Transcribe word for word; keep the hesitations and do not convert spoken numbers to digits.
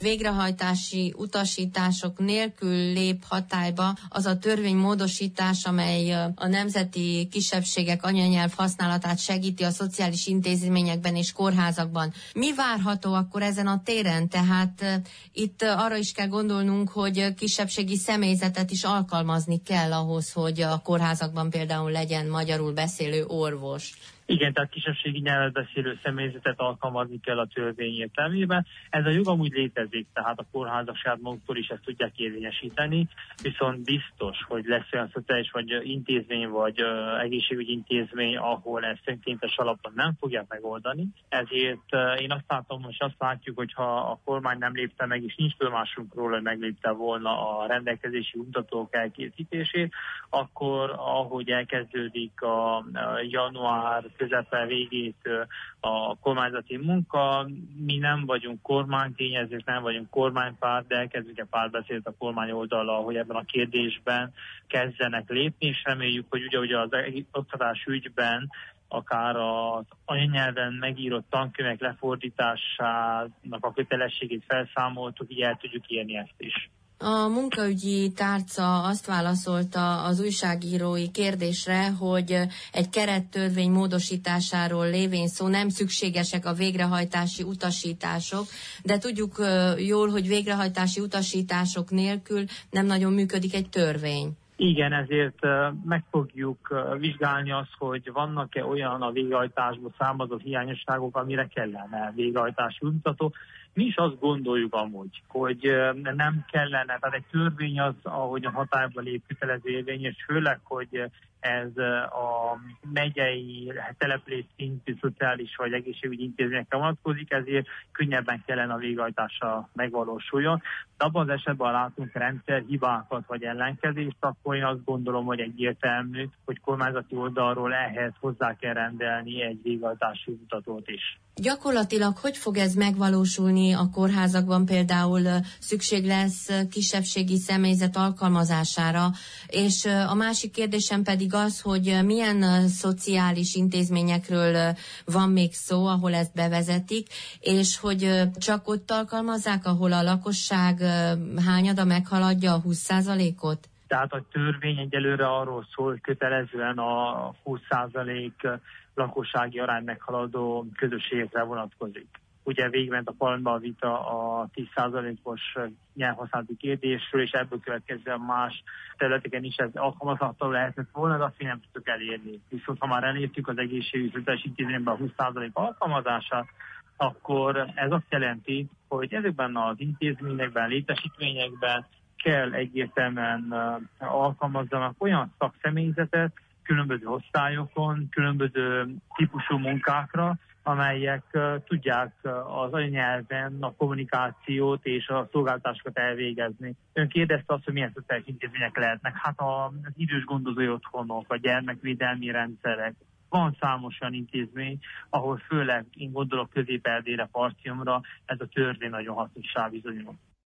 végrehajtási utasítások nélkül lép hatályba az a törvénymódosítás, amely a nemzeti kisebbségek anyanyelv használatát segíti a szociális intézményekben és kórházakban. Mi várható akkor ezen a téren? Tehát uh, itt uh, arra is kell gondolnunk, hogy kisebbségi személyzetet is alkalmazni kell ahhoz, hogy a kórházakban például legyen magyarul beszélő orvos. Igen, tehát kisebbségi nyelvet beszélő személyzetet alkalmazni kell a törvény értelmében. Ez a jog amúgy létezik, tehát a kórházak saját maguktól is ezt tudják érvényesíteni, viszont biztos, hogy lesz olyan szociális vagy intézmény, vagy uh, egészségügyi intézmény, ahol ezt önkéntes alapon nem fogják megoldani. Ezért uh, én azt látom, most azt látjuk, hogy ha a kormány nem lépte meg, és nincs tudomásunk róla, hogy meglépte volna a rendelkezési mutatók elkészítését, akkor ahogy elkezdődik a, a január közepe végétől a kormányzati munka, mi nem vagyunk kormánytényezők, nem vagyunk kormánypárt, de elkezdjük a párbeszédet a kormány oldallal, hogy ebben a kérdésben kezdenek lépni, és reméljük, hogy ugye, ugye az oktatás ügyben akár az anyanyelven megírott tankönyvek lefordításának a kötelességét felszámoltuk, így el tudjuk érni ezt is. A munkaügyi tárca azt válaszolta az újságírói kérdésre, hogy egy kerettörvény módosításáról lévén szó nem szükségesek a végrehajtási utasítások, de tudjuk jól, hogy végrehajtási utasítások nélkül nem nagyon működik egy törvény. Igen, ezért meg fogjuk vizsgálni azt, hogy vannak-e olyan a végrehajtásból származó hiányosságok, amire kellene végrehajtási mutató. Mi is azt gondoljuk amúgy, hogy nem kellene, tehát egy törvény az, ahogy a hatályba lép, kötelező érvényes, főleg, hogy ez a megyei település szintű szociális vagy egészségügyi intézményekre vonatkozik, ezért könnyebben kellene a végrehajtása megvalósuljon. De abban az esetben, ha látunk rendszerhibákat vagy ellenkezést, akkor én azt gondolom, hogy egyértelmű, hogy kormányzati oldalról ehhez hozzá kell rendelni egy végrehajtási mutatót is. Gyakorlatilag hogy fog ez megvalósulni a kórházakban? Például szükség lesz kisebbségi személyzet alkalmazására, és a másik kérdésem pedig az, hogy milyen szociális intézményekről van még szó, ahol ezt bevezetik, és hogy csak ott alkalmazzák, ahol a lakosság hányada meghaladja a húsz százalékot? Tehát a törvény egyelőre arról szól, hogy kötelezően a húsz százalék lakossági arány meghaladó közösségekre vonatkozik. Ugye végigment a parlamentben a vita a tíz százalékos nyelvhasználati kérdésről, és ebből következően más területeken is ez alkalmazható lehetett volna, de azt még nem tudtuk elérni. Viszont ha már elértük az egészségügyi szociális intézményben a húsz százalék alkalmazását, akkor ez azt jelenti, hogy ezekben az intézményekben, létesítményekben kell egyértelműen alkalmazzanak olyan szakszemélyzetet, különböző osztályokon, különböző típusú munkákra, amelyek uh, tudják uh, az anyanyelven a kommunikációt és a szolgáltatásokat elvégezni. Ön kérdezte azt, hogy milyen szociális intézmények lehetnek. Hát a, az idős gondozói otthonok, a gyermekvédelmi rendszerek. Van számos olyan intézmény, ahol főleg, én gondolok Közép-Erdélyre, Partiomra, ez a törvény nagyon hasznossá bizonyul.